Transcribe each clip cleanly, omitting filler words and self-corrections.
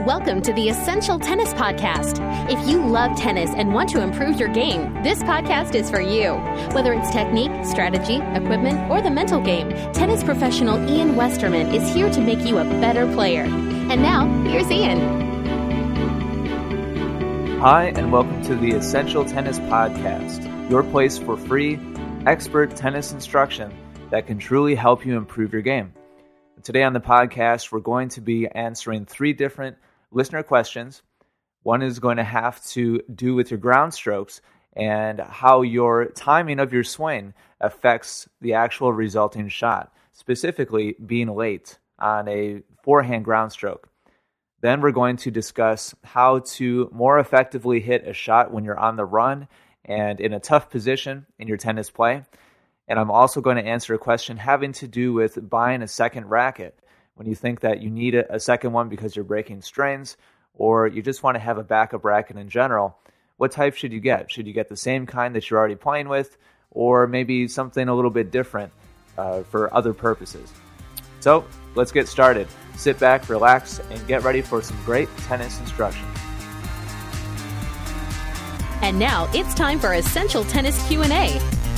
Welcome to the Essential Tennis Podcast. If you love tennis and want to improve your game, this podcast is for you. Whether it's technique, strategy, equipment, or the mental game, tennis professional Ian Westerman is here to make you a better player. And now, here's Ian. Hi, and welcome to the Essential Tennis Podcast, your place for free, expert tennis instruction that can truly help you improve your game. Today on the podcast, we're going to be answering 3 different listener questions. One is going to have to do with your ground strokes and how your timing of your swing affects the actual resulting shot, specifically being late on a forehand ground stroke. Then we're going to discuss how to more effectively hit a shot when you're on the run and in a tough position in your tennis play. And I'm also going to answer a question having to do with buying a second racket. When you think that you need a second one because you're breaking strains, or you just want to have a backup racket in general, what type should you get? Should you get the same kind that you're already playing with, or maybe something a little bit different for other purposes? So let's get started. Sit back, relax, and get ready for some great tennis instruction. And now it's time for Essential Tennis Q&A.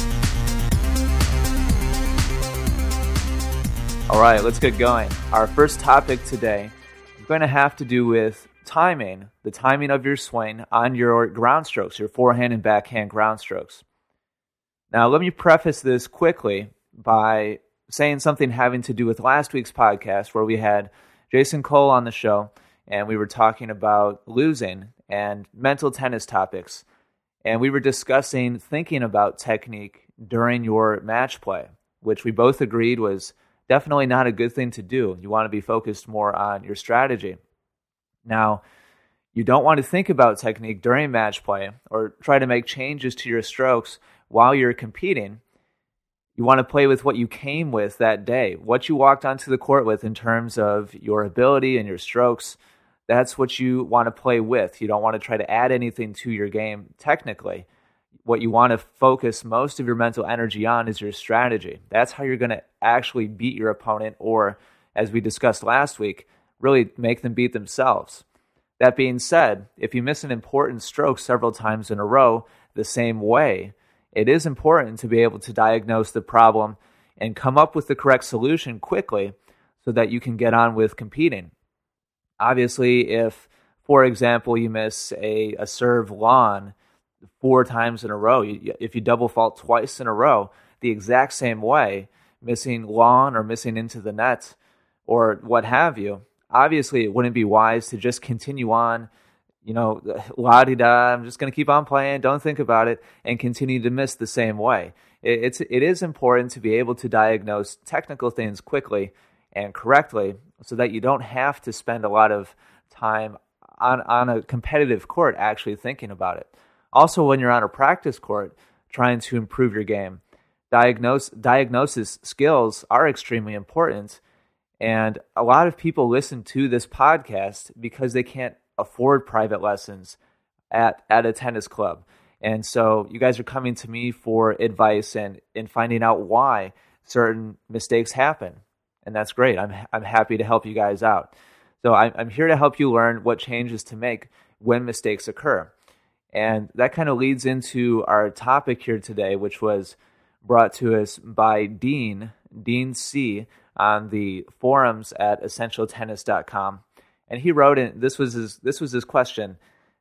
All right, let's get going. Our first topic today is going to have to do with timing, the timing of your swing on your ground strokes, your forehand and backhand ground strokes. Now, let me preface this quickly by saying something having to do with last week's podcast where we had Jason Cole on the show and we were talking about losing and mental tennis topics. And we were discussing thinking about technique during your match play, which we both agreed was definitely not a good thing to do. You want to be focused more on your strategy. Now, you don't want to think about technique during match play or try to make changes to your strokes while you're competing. You want to play with what you came with that day, what you walked onto the court with in terms of your ability and your strokes. That's what you want to play with. You don't want to try to add anything to your game technically. What you want to focus most of your mental energy on is your strategy. That's how you're going to actually beat your opponent, or, as we discussed last week, really make them beat themselves. That being said, if you miss an important stroke several times in a row the same way, it is important to be able to diagnose the problem and come up with the correct solution quickly so that you can get on with competing. Obviously, if, for example, you miss a serve lawn 4 times in a row, if you double fault twice in a row the exact same way, missing lawn or missing into the net or what have you, obviously it wouldn't be wise to just continue on, la-di-da, I'm just going to keep on playing, don't think about it, and continue to miss the same way. It is important to be able to diagnose technical things quickly and correctly so that you don't have to spend a lot of time on a competitive court actually thinking about it. Also, when you're on a practice court trying to improve your game, diagnosis skills are extremely important. And a lot of people listen to this podcast because they can't afford private lessons at a tennis club. And so you guys are coming to me for advice and finding out why certain mistakes happen. And that's great. I'm happy to help you guys out. So I'm here to help you learn what changes to make when mistakes occur. And that kind of leads into our topic here today, which was brought to us by Dean C., on the forums at essentialtennis.com. And he wrote in, this was his question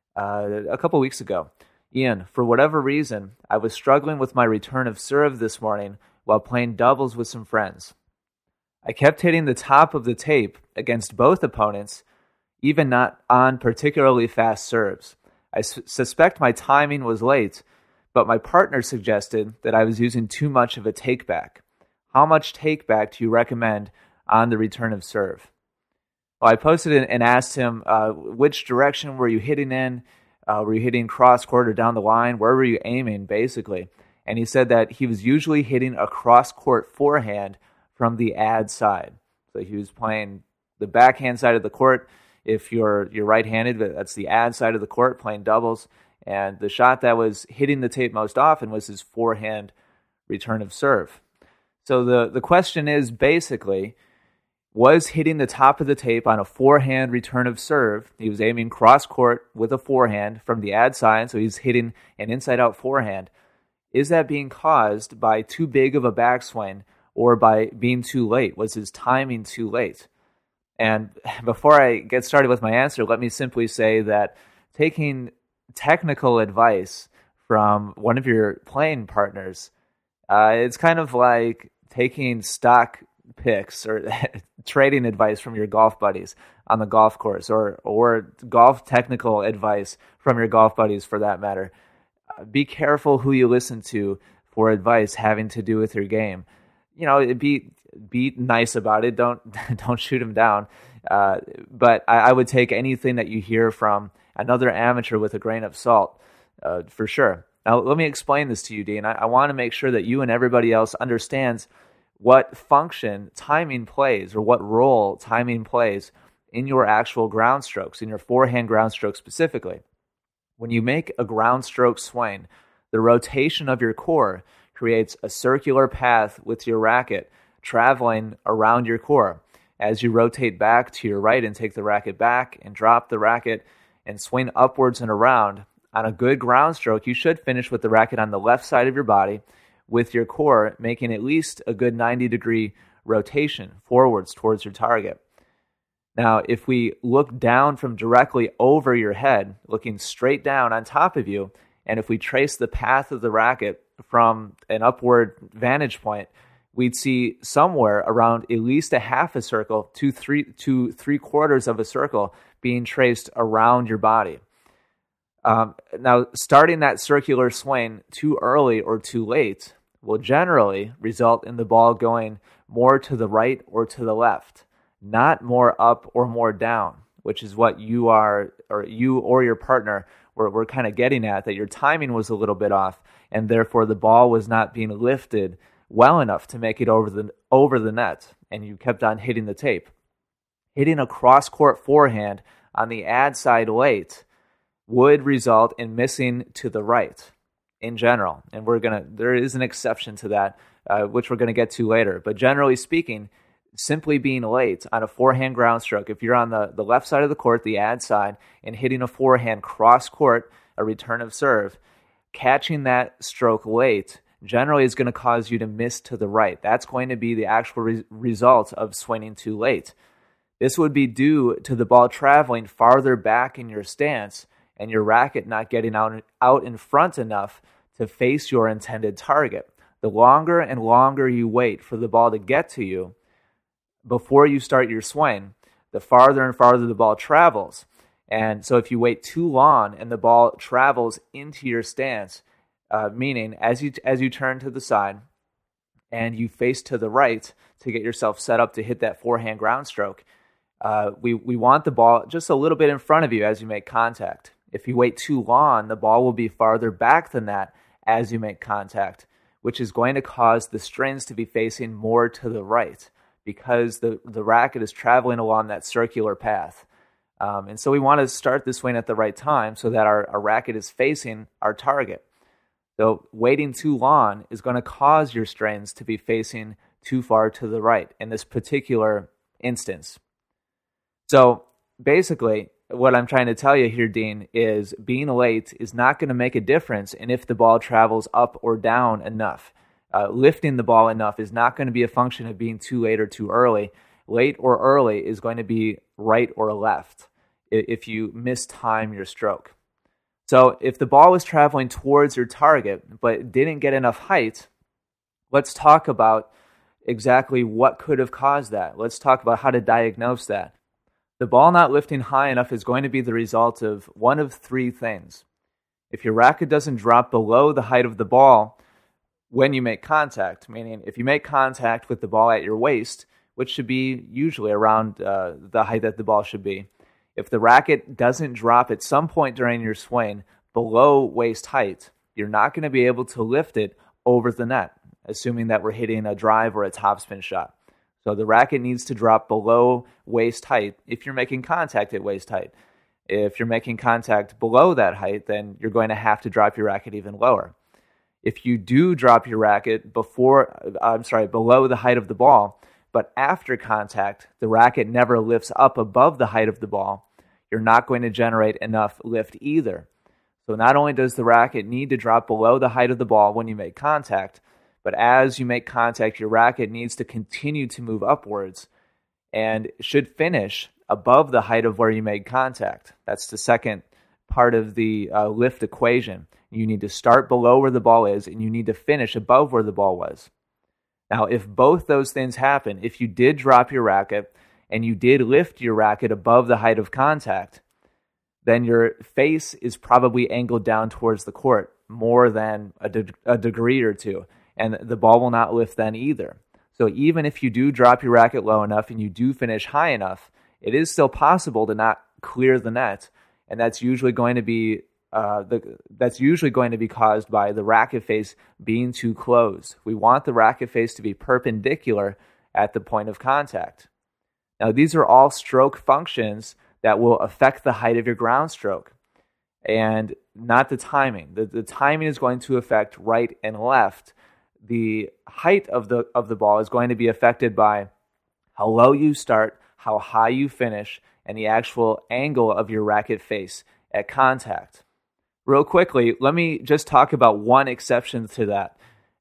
a couple weeks ago. Ian, for whatever reason, I was struggling with my return of serve this morning while playing doubles with some friends. I kept hitting the top of the tape against both opponents, even not on particularly fast serves. I suspect my timing was late, but my partner suggested that I was using too much of a take-back. How much take-back do you recommend on the return of serve? Well, I posted it and asked him, which direction were you hitting in? Were you hitting cross-court or down the line? Where were you aiming, basically? And he said that he was usually hitting a cross-court forehand from the ad side. So he was playing the backhand side of the court. If you're right-handed, that's the ad side of the court, playing doubles. And the shot that was hitting the tape most often was his forehand return of serve. So the question is basically, was hitting the top of the tape on a forehand return of serve. He was aiming cross court with a forehand from the ad side, so he's hitting an inside-out forehand. Is that being caused by too big of a backswing or by being too late? Was his timing too late? And before I get started with my answer, let me simply say that taking technical advice from one of your playing partners, it's kind of like taking stock picks or trading advice from your golf buddies on the golf course, or golf technical advice from your golf buddies for that matter. Be careful who you listen to for advice having to do with your game. Be nice about it. Don't shoot them down. But I would take anything that you hear from another amateur with a grain of salt, for sure. Now, let me explain this to you, Dean. I want to make sure that you and everybody else understands what function timing plays, or what role timing plays in your actual ground strokes, in your forehand ground stroke specifically. When you make a ground stroke swing, the rotation of your core creates a circular path with your racket traveling around your core. As you rotate back to your right and take the racket back and drop the racket and swing upwards and around, on a good ground stroke, you should finish with the racket on the left side of your body, with your core making at least a good 90-degree rotation forwards towards your target. Now, if we look down from directly over your head, looking straight down on top of you, and if we trace the path of the racket from an upward vantage point, we'd see somewhere around at least a half a circle to three quarters of a circle being traced around your body. Now, starting that circular swing too early or too late will generally result in the ball going more to the right or to the left, not more up or more down, which is what you or your partner were kind of getting at, that your timing was a little bit off, and therefore the ball was not being lifted well enough to make it over the net, and you kept on hitting the tape. Hitting a cross-court forehand on the ad side late would result in missing to the right in general, and there is an exception to that, which we're going to get to later. But generally speaking, simply being late on a forehand ground stroke, if you're on the left side of the court, the ad side, and hitting a forehand cross-court, a return of serve, catching that stroke late generally is going to cause you to miss to the right. That's going to be the actual result of swinging too late. This would be due to the ball traveling farther back in your stance and your racket not getting out in front enough to face your intended target. The longer and longer you wait for the ball to get to you before you start your swing, the farther and farther the ball travels. And so if you wait too long and the ball travels into your stance, meaning as you turn to the side and you face to the right to get yourself set up to hit that forehand ground stroke, we want the ball just a little bit in front of you as you make contact. If you wait too long, the ball will be farther back than that as you make contact, which is going to cause the strings to be facing more to the right because the racket is traveling along that circular path. And so we want to start the swing at the right time so that our racket is facing our target. So waiting too long is going to cause your strings to be facing too far to the right in this particular instance. So basically, what I'm trying to tell you here, Dean, is being late is not going to make a difference in if the ball travels up or down enough. Lifting the ball enough is not going to be a function of being too late or too early. Late or early is going to be right or left if you mistime your stroke. So if the ball was traveling towards your target but didn't get enough height, let's talk about exactly what could have caused that. Let's talk about how to diagnose that. The ball not lifting high enough is going to be the result of one of three things. If your racket doesn't drop below the height of the ball when you make contact, meaning if you make contact with the ball at your waist, which should be usually around the height that the ball should be, if the racket doesn't drop at some point during your swing below waist height, you're not going to be able to lift it over the net, assuming that we're hitting a drive or a topspin shot. So the racket needs to drop below waist height if you're making contact at waist height. If you're making contact below that height, then you're going to have to drop your racket even lower. If you do drop your racket below the height of the ball, but after contact, the racket never lifts up above the height of the ball, you're not going to generate enough lift either. So not only does the racket need to drop below the height of the ball when you make contact, but as you make contact, your racket needs to continue to move upwards and should finish above the height of where you made contact. That's the second part of the lift equation. You need to start below where the ball is, and you need to finish above where the ball was. Now, if both those things happen, if you did drop your racket and you did lift your racket above the height of contact, then your face is probably angled down towards the court more than a degree or two, and the ball will not lift then either. So even if you do drop your racket low enough and you do finish high enough, it is still possible to not clear the net, and that's usually going to be caused by the racket face being too closed. We want the racket face to be perpendicular at the point of contact. Now, these are all stroke functions that will affect the height of your ground stroke, and not the timing. The timing is going to affect right and left. The height of the ball is going to be affected by how low you start, how high you finish, and the actual angle of your racket face at contact. Real quickly, let me just talk about one exception to that.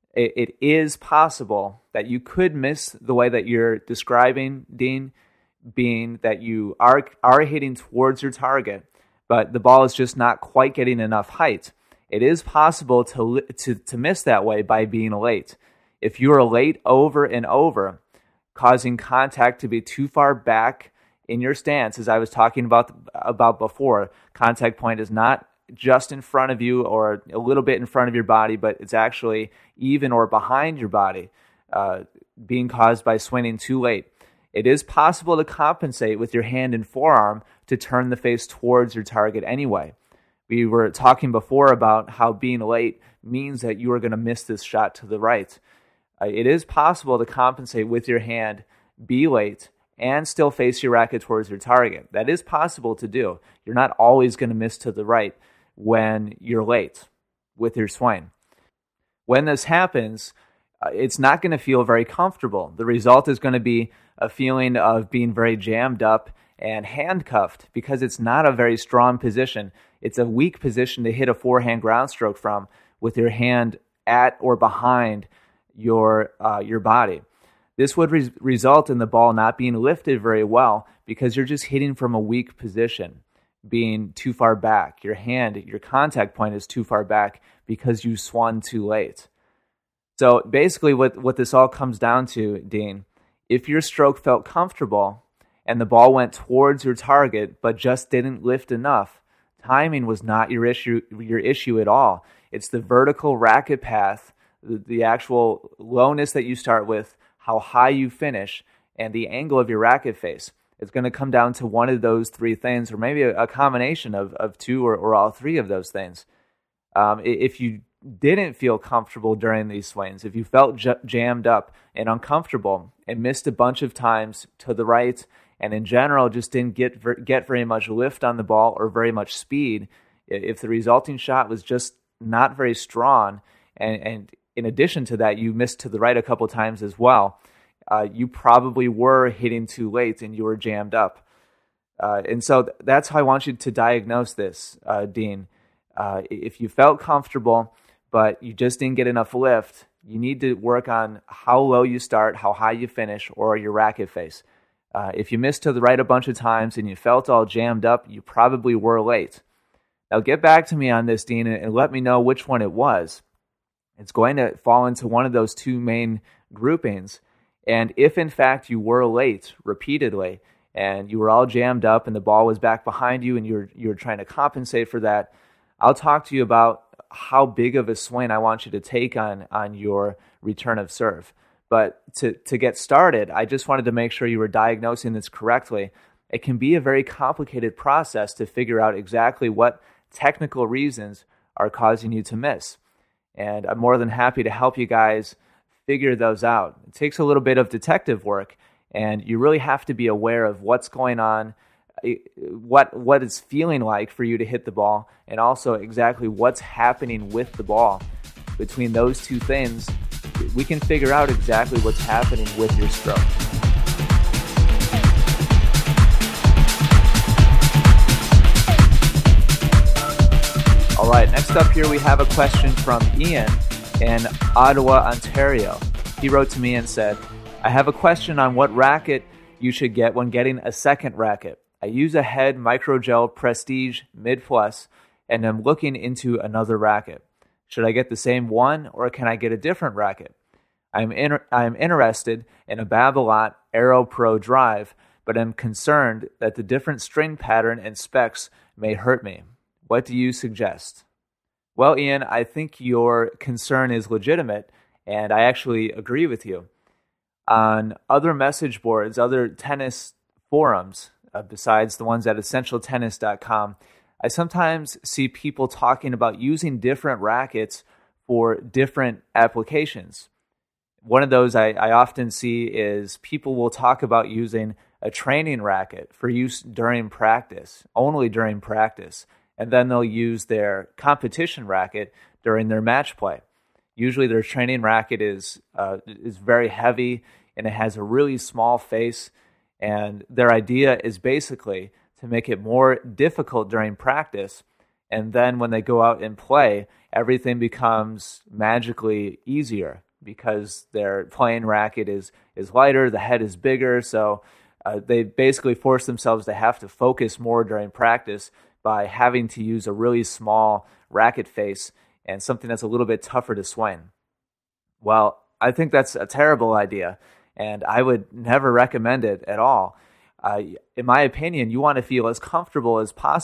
It is possible that you could miss the way that you're describing, Dean, being that you are hitting towards your target, but the ball is just not quite getting enough height. It is possible to miss that way by being late. If you are late over and over, causing contact to be too far back in your stance, as I was talking about before, contact point is not just in front of you or a little bit in front of your body, but it's actually even or behind your body, being caused by swinging too late. It is possible to compensate with your hand and forearm to turn the face towards your target anyway. We were talking before about how being late means that you are going to miss this shot to the right. It is possible to compensate with your hand, be late, and still face your racket towards your target. That is possible to do. You're not always going to miss to the right when you're late with your swing. When this happens, it's not going to feel very comfortable. The result is going to be a feeling of being very jammed up and handcuffed because it's not a very strong position. It's a weak position to hit a forehand ground stroke from with your hand at or behind your body. This would result in the ball not being lifted very well because you're just hitting from a weak position, being too far back. Your contact point is too far back because you swung too late. So basically what this all comes down to, Dean, if your stroke felt comfortable and the ball went towards your target but just didn't lift enough, timing was not your issue at all. It's the vertical racket path, the actual lowness that you start with, how high you finish, and the angle of your racket face. It's going to come down to one of those three things, or maybe a combination of two or all three of those things. If you didn't feel comfortable during these swings, if you felt jammed up and uncomfortable and missed a bunch of times to the right, and in general just didn't get very much lift on the ball or very much speed, if the resulting shot was just not very strong, and in addition to that, you missed to the right a couple times as well, you probably were hitting too late and you were jammed up. And so that's how I want you to diagnose this, Dean. If you felt comfortable, but you just didn't get enough lift, you need to work on how low you start, how high you finish, or your racket face. If you missed to the right a bunch of times and you felt all jammed up, you probably were late. Now get back to me on this, Dean, and let me know which one it was. It's going to fall into one of those two main groupings. And if in fact you were late repeatedly and you were all jammed up and the ball was back behind you and you were trying to compensate for that, I'll talk to you about how big of a swing I want you to take on your return of serve. But to get started, I just wanted to make sure you were diagnosing this correctly. It can be a very complicated process to figure out exactly what technical reasons are causing you to miss. And I'm more than happy to help you guys figure those out. It takes a little bit of detective work, and you really have to be aware of what's going on, what it's feeling like for you to hit the ball, and also exactly what's happening with the ball. Between those two things, we can figure out exactly what's happening with your stroke. All right, next up here we have a question from Ian in Ottawa, Ontario. He wrote to me and said, I have a question on what racket you should get when getting a second racket. I use a Head Microgel Prestige Mid Plus and am looking into another racket. Should I get the same one or can I get a different racket? I'm interested in a Babolat Aero Pro Drive, but am concerned that the different string pattern and specs may hurt me. What do you suggest? Well, Ian, I think your concern is legitimate, and I actually agree with you. On other message boards, other tennis forums, besides the ones at essentialtennis.com, I sometimes see people talking about using different rackets for different applications. One of those I often see is people will talk about using a training racket for use during practice, only during practice, and then they'll use their competition racket during their match play. Usually their training racket is very heavy and it has a really small face, and their idea is basically to make it more difficult during practice, and then when they go out and play, everything becomes magically easier because their playing racket is lighter, the head is bigger, so they basically force themselves to have to focus more during practice by having to use a really small racket face and something that's a little bit tougher to swing. Well, I think that's a terrible idea, and I would never recommend it at all. In my opinion, you want to feel as comfortable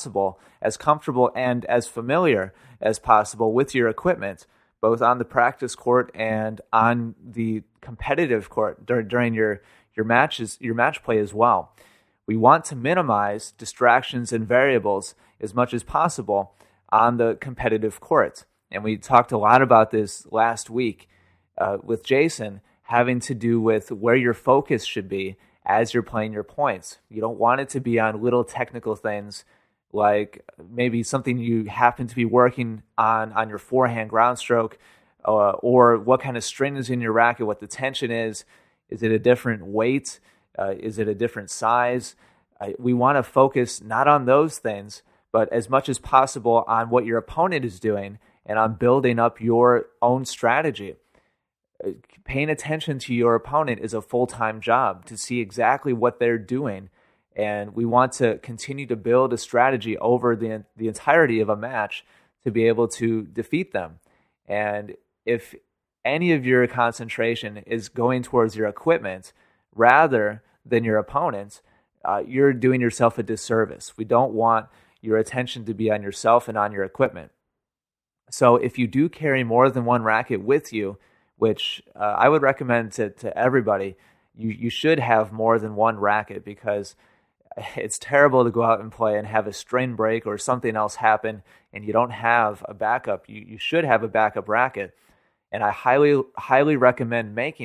and as familiar as possible with your equipment, both on the practice court and on the competitive court during your match play as well. We want to minimize distractions and variables as much as possible on the competitive court. And we talked a lot about this last week with Jason, having to do with where your focus should be as you're playing your points. You don't want it to be on little technical things like maybe something you happen to be working on your forehand ground stroke, or what kind of string is in your racket, what the tension is. Is it a different weight? Is it a different size? We want to focus not on those things, but as much as possible on what your opponent is doing and on building up your own strategy. Paying attention to your opponent is a full-time job to see exactly what they're doing, and we want to continue to build a strategy over the entirety of a match to be able to defeat them. And if any of your concentration is going towards your equipment rather than your opponent, you're doing yourself a disservice. We don't want your attention to be on yourself and on your equipment. So if you do carry more than one racket with you, which I would recommend to everybody, you should have more than one racket, because it's terrible to go out and play and have a string break or something else happen and you don't have a backup. You should have a backup racket. And I highly recommend making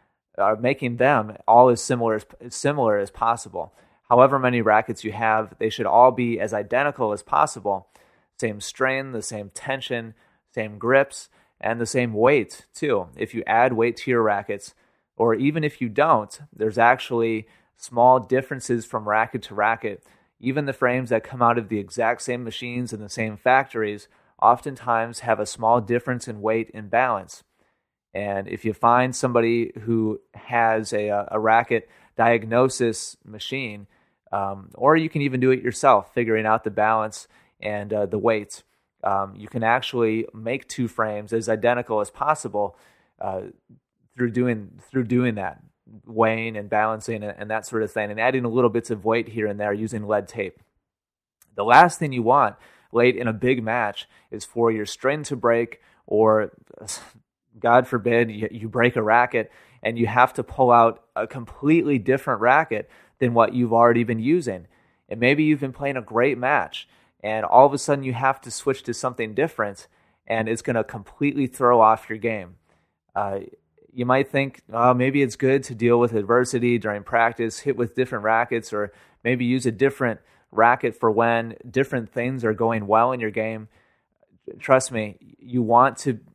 them all as similar as possible. However many rackets you have, they should all be as identical as possible. Same strain, the same tension, same grips, and the same weight too. If you add weight to your rackets, or even if you don't, there's actually small differences from racket to racket. Even the frames that come out of the exact same machines in the same factories oftentimes have a small difference in weight and balance. And if you find somebody who has a racket diagnosis machine, or you can even do it yourself, figuring out the balance and the weights, you can actually make two frames as identical as possible through doing that, weighing and balancing and that sort of thing, and adding a little bits of weight here and there using lead tape. The last thing you want late in a big match is for your string to break, or God forbid you break a racket and you have to pull out a completely different racket than what you've already been using. And maybe you've been playing a great match and all of a sudden you have to switch to something different, and it's going to completely throw off your game. You might think, maybe it's good to deal with adversity during practice, hit with different rackets, or maybe use a different racket for when different things are going well in your game. Trust me, you want to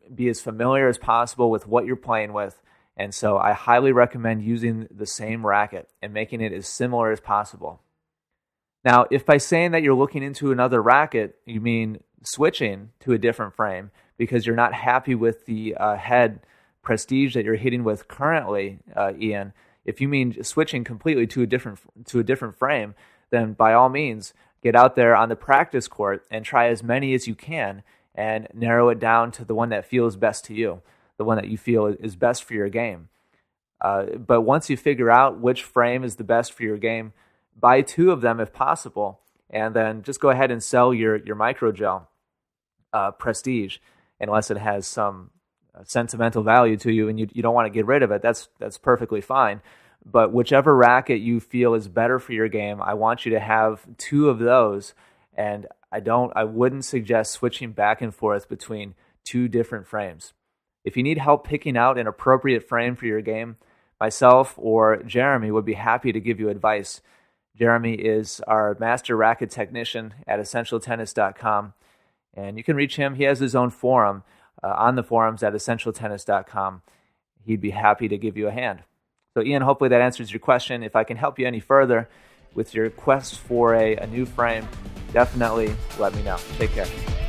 be as familiar as possible with what you're playing with. And so I highly recommend using the same racket and making it as similar as possible. Now, if by saying that you're looking into another racket, you mean switching to a different frame because you're not happy with the head prestige that you're hitting with currently, Ian, if you mean switching completely to a different frame, then by all means, get out there on the practice court and try as many as you can and narrow it down to the one that feels best to you, the one that you feel is best for your game. But once you figure out which frame is the best for your game, buy 2 of them if possible, and then just go ahead and sell your Microgel Prestige, unless it has some sentimental value to you and you don't want to get rid of it. That's perfectly fine. But whichever racket you feel is better for your game, I want you to have 2 of those, and I wouldn't suggest switching back and forth between 2 different frames. If you need help picking out an appropriate frame for your game, myself or Jeremy would be happy to give you advice. Jeremy is our master racket technician at EssentialTennis.com, and you can reach him. He has his own forum on the forums at EssentialTennis.com. He'd be happy to give you a hand. So Ian, hopefully that answers your question. If I can help you any further with your quest for a new frame, definitely let me know. Take care.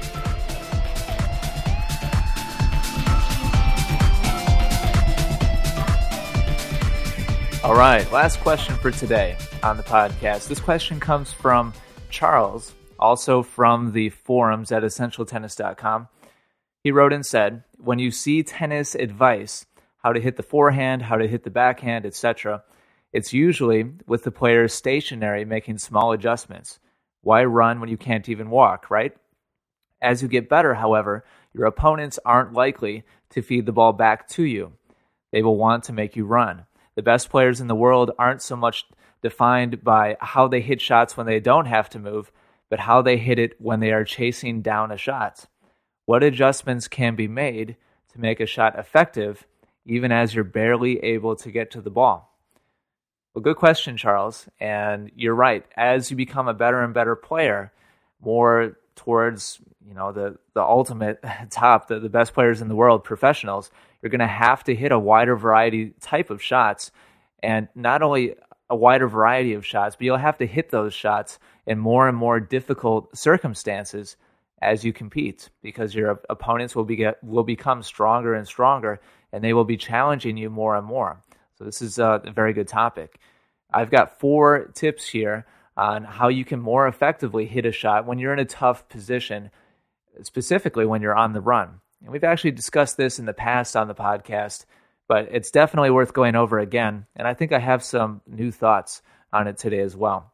All right, last question for today on the podcast. This question comes from Charles, also from the forums at EssentialTennis.com. He wrote and said, when you see tennis advice, how to hit the forehand, how to hit the backhand, etc., it's usually with the players stationary making small adjustments. Why run when you can't even walk, right? As you get better, however, your opponents aren't likely to feed the ball back to you. They will want to make you run. The best players in the world aren't so much defined by how they hit shots when they don't have to move, but how they hit it when they are chasing down a shot. What adjustments can be made to make a shot effective, even as you're barely able to get to the ball? Well, good question, Charles. And you're right. As you become a better and better player, more towards the ultimate top, the best players in the world, professionals, you're going to have to hit a wider variety type of shots, and not only a wider variety of shots, but you'll have to hit those shots in more and more difficult circumstances as you compete, because your opponents will become stronger and stronger, and they will be challenging you more and more. So this is a very good topic. I've got 4 tips here on how you can more effectively hit a shot when you're in a tough position, specifically when you're on the run. And we've actually discussed this in the past on the podcast, but it's definitely worth going over again. And I think I have some new thoughts on it today as well.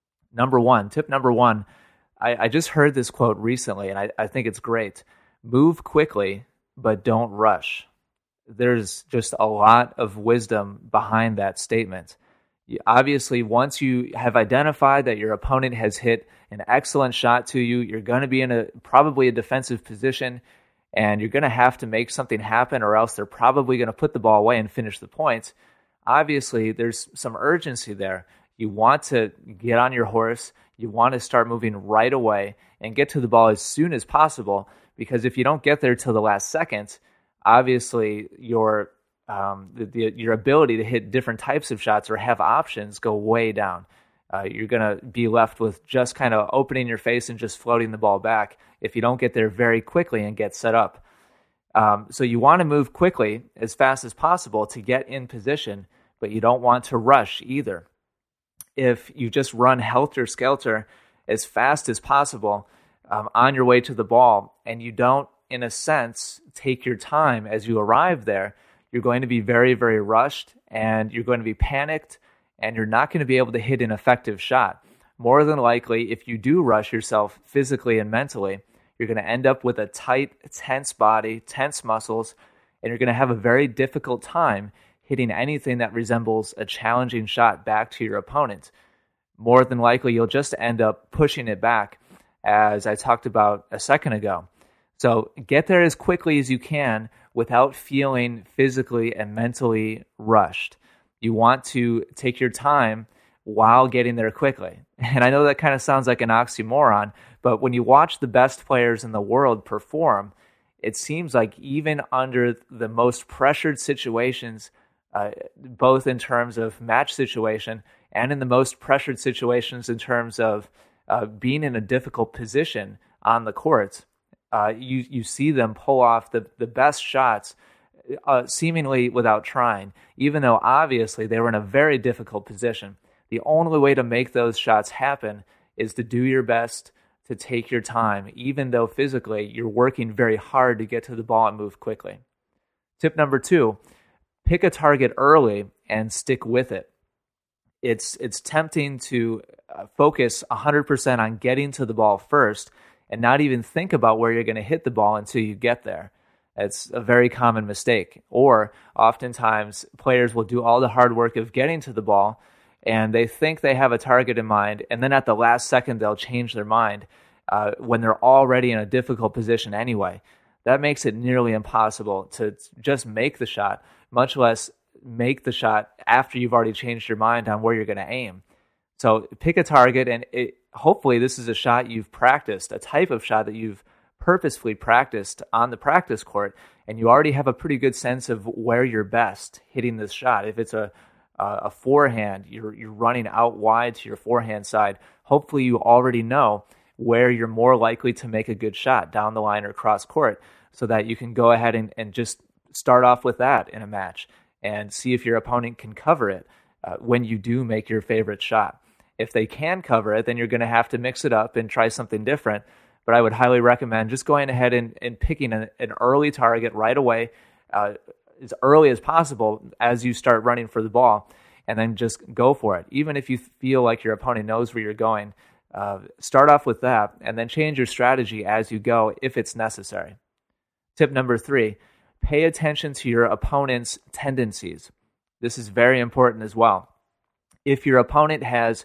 Tip number one, I just heard this quote recently, and I think it's great. Move quickly, but don't rush. There's just a lot of wisdom behind that statement. Obviously, once you have identified that your opponent has hit an excellent shot to you, you're going to be in probably a defensive position, and you're going to have to make something happen, or else they're probably going to put the ball away and finish the points. Obviously, there's some urgency there. You want to get on your horse. You want to start moving right away and get to the ball as soon as possible, because if you don't get there till the last second, obviously your ability to hit different types of shots or have options go way down. You're going to be left with just kind of opening your face and just floating the ball back if you don't get there very quickly and get set up. So you want to move quickly as fast as possible to get in position, but you don't want to rush either. If you just run helter-skelter as fast as possible on your way to the ball, and you don't, in a sense, take your time as you arrive there, you're going to be very, very rushed, and you're going to be panicked, and you're not going to be able to hit an effective shot. More than likely, if you do rush yourself physically and mentally, you're going to end up with a tight, tense body, tense muscles, and you're going to have a very difficult time hitting anything that resembles a challenging shot back to your opponent. More than likely, you'll just end up pushing it back, as I talked about a second ago. So get there as quickly as you can without feeling physically and mentally rushed. You want to take your time while getting there quickly. And I know that kind of sounds like an oxymoron, but when you watch the best players in the world perform, it seems like even under the most pressured situations, both in terms of match situation and in the most pressured situations in terms of being in a difficult position on the court, you see them pull off the best shots seemingly without trying, even though obviously they were in a very difficult position. The only way to make those shots happen is to do your best, to take your time, even though physically you're working very hard to get to the ball and move quickly. Tip number 2, pick a target early and stick with it. It's tempting to focus 100% on getting to the ball first and not even think about where you're going to hit the ball until you get there. It's a very common mistake. Or oftentimes players will do all the hard work of getting to the ball and they think they have a target in mind, and then at the last second they'll change their mind when they're already in a difficult position anyway. That makes it nearly impossible to just make the shot, much less make the shot after you've already changed your mind on where you're going to aim. So pick a target, and hopefully this is a shot you've practiced, a type of shot that you've purposefully practiced on the practice court, and you already have a pretty good sense of where you're best hitting this shot. If it's a forehand, you're running out wide to your forehand side, hopefully you already know where you're more likely to make a good shot, down the line or cross court, so that you can go ahead and just start off with that in a match and see if your opponent can cover it when you do make your favorite shot. If they can cover it, then you're going to have to mix it up and try something different. But I would highly recommend just going ahead and picking an early target right away, as early as possible as you start running for the ball, and then just go for it. Even if you feel like your opponent knows where you're going, start off with that and then change your strategy as you go if it's necessary. Tip number 3, pay attention to your opponent's tendencies. This is very important as well. If your opponent has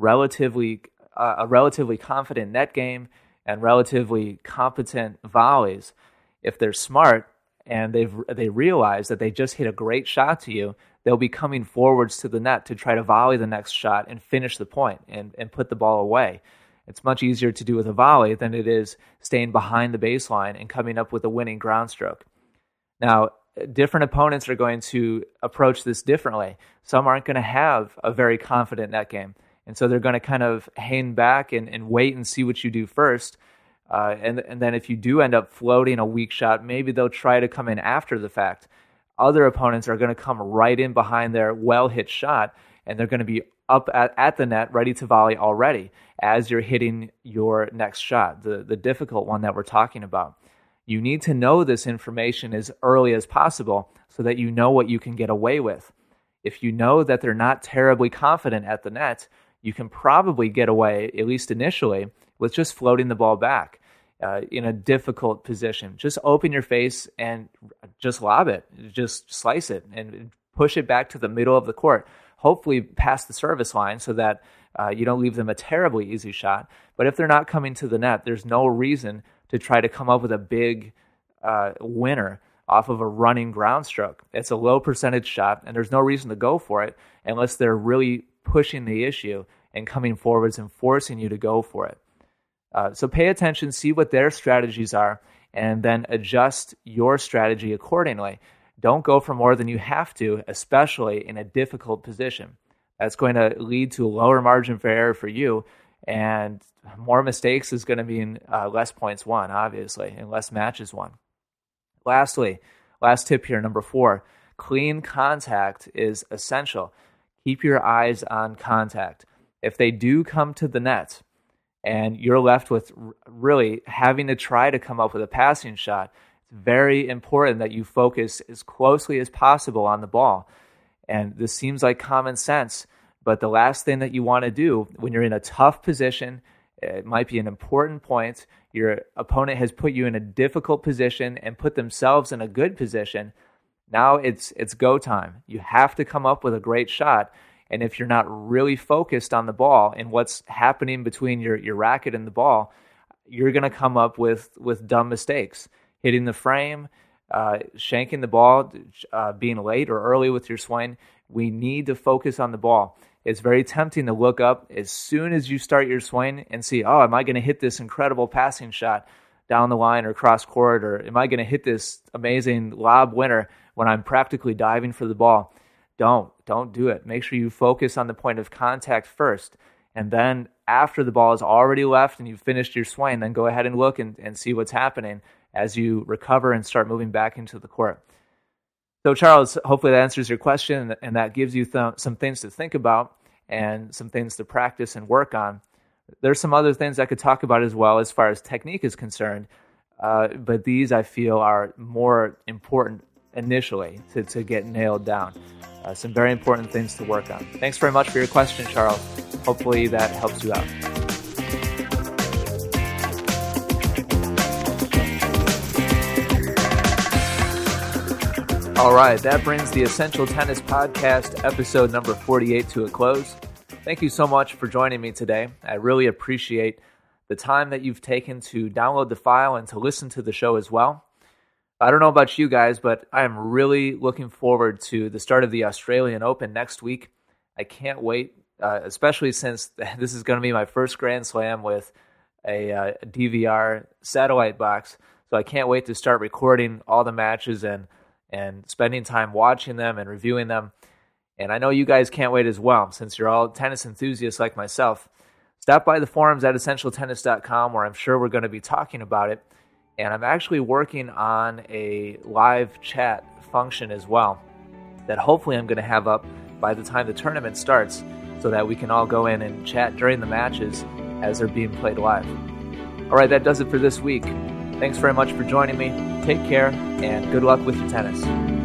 a relatively confident net game and relatively competent volleys, if they're smart and they realize that they just hit a great shot to you, they'll be coming forwards to the net to try to volley the next shot and finish the point and put the ball away. It's much easier to do with a volley than it is staying behind the baseline and coming up with a winning ground stroke. Now, different opponents are going to approach this differently. Some aren't going to have a very confident net game, and so they're going to kind of hang back and wait and see what you do first. And then if you do end up floating a weak shot, maybe they'll try to come in after the fact. Other opponents are going to come right in behind their well-hit shot, and they're going to be up at the net ready to volley already as you're hitting your next shot, the difficult one that we're talking about. You need to know this information as early as possible so that you know what you can get away with. If you know that they're not terribly confident at the net, you can probably get away, at least initially, with just floating the ball back in a difficult position. Just open your face and just lob it, just slice it and push it back to the middle of the court, hopefully past the service line so that you don't leave them a terribly easy shot. But if they're not coming to the net, there's no reason to try to come up with a big winner off of a running ground stroke. It's a low percentage shot, and there's no reason to go for it unless they're really pushing the issue and coming forwards and forcing you to go for it. So pay attention, see what their strategies are, and then adjust your strategy accordingly. Don't go for more than you have to, especially in a difficult position. That's going to lead to a lower margin for error for you, and more mistakes is going to mean less points won, obviously, and less matches won. Lastly, last tip here, number 4, clean contact is essential. Keep your eyes on contact. If they do come to the net and you're left with really having to try to come up with a passing shot, it's very important that you focus as closely as possible on the ball. And this seems like common sense, but the last thing that you want to do when you're in a tough position, it might be an important point, your opponent has put you in a difficult position and put themselves in a good position. Now it's go time. You have to come up with a great shot. And if you're not really focused on the ball and what's happening between your racket and the ball, you're going to come up with dumb mistakes. Hitting the frame, shanking the ball, being late or early with your swing. We need to focus on the ball. It's very tempting to look up as soon as you start your swing and see, oh, am I going to hit this incredible passing shot? down the line or cross court, or am I going to hit this amazing lob winner when I'm practically diving for the ball? Don't do it. Make sure you focus on the point of contact first. And then after the ball is already left and you've finished your swing, then go ahead and look and see what's happening as you recover and start moving back into the court. So Charles, hopefully that answers your question and that gives you some things to think about and some things to practice and work on. There's some other things I could talk about as well as far as technique is concerned, but these I feel are more important initially to get nailed down. Some very important things to work on. Thanks very much for your question, Charles. Hopefully that helps you out. All right, that brings the Essential Tennis Podcast episode number 48 to a close. Thank you so much for joining me today. I really appreciate the time that you've taken to download the file and to listen to the show as well. I don't know about you guys, but I am really looking forward to the start of the Australian Open next week. I can't wait, especially since this is going to be my first Grand Slam with a DVR satellite box. So I can't wait to start recording all the matches and spending time watching them and reviewing them. And I know you guys can't wait as well, since you're all tennis enthusiasts like myself. Stop by the forums at essentialtennis.com, where I'm sure we're going to be talking about it. And I'm actually working on a live chat function as well that hopefully I'm going to have up by the time the tournament starts so that we can all go in and chat during the matches as they're being played live. All right, that does it for this week. Thanks very much for joining me. Take care, and good luck with your tennis.